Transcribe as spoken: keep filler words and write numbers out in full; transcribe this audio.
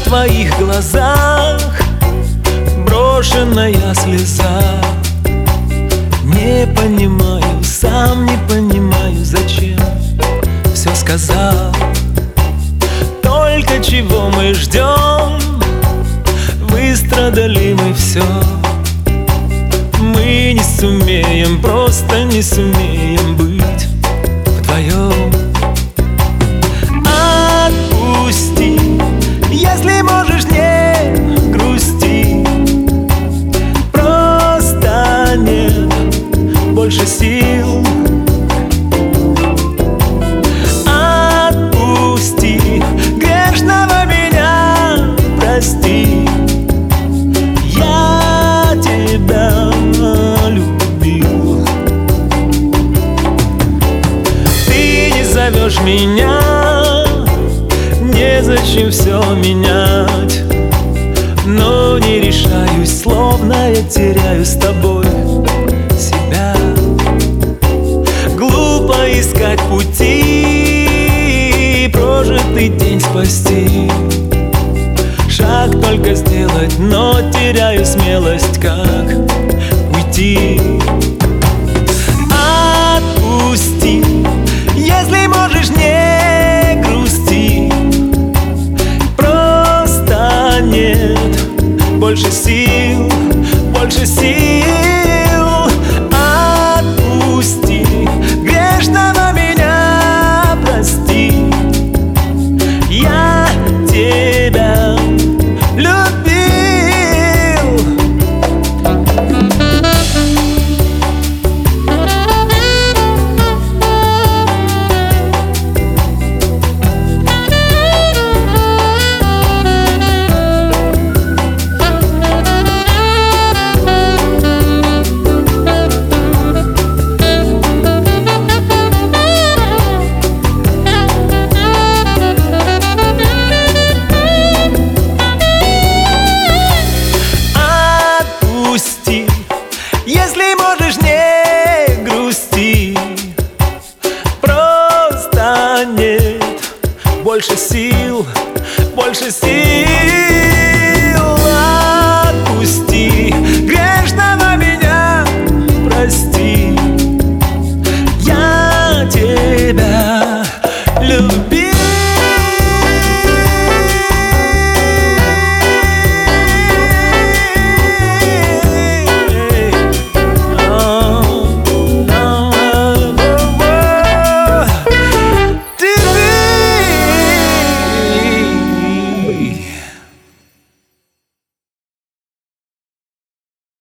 твоих глазах брошенная слеза. Не понимаю, сам не понимаю, зачем все сказал. Только чего мы ждем, выстрадали мы все. Мы не сумеем, просто не сумеем быть вдвоем. Отпусти, если можешь, не грусти. Просто нет больше сил. Отпусти, грешного меня прости. Я тебя любил. Ты не зовешь меня, незачем все менять. Но не решаюсь, словно я теряю с тобой себя. Глупо искать пути, прожитый день спасти. Шаг только сделать, но теряю смелость, как уйти. Отпусти, если можешь, не грусти. Просто нет больше сил, больше сил. Отпусти, грешного меня прости. Я тебя любил. Если можешь, не грусти. Просто нет больше сил, больше сил.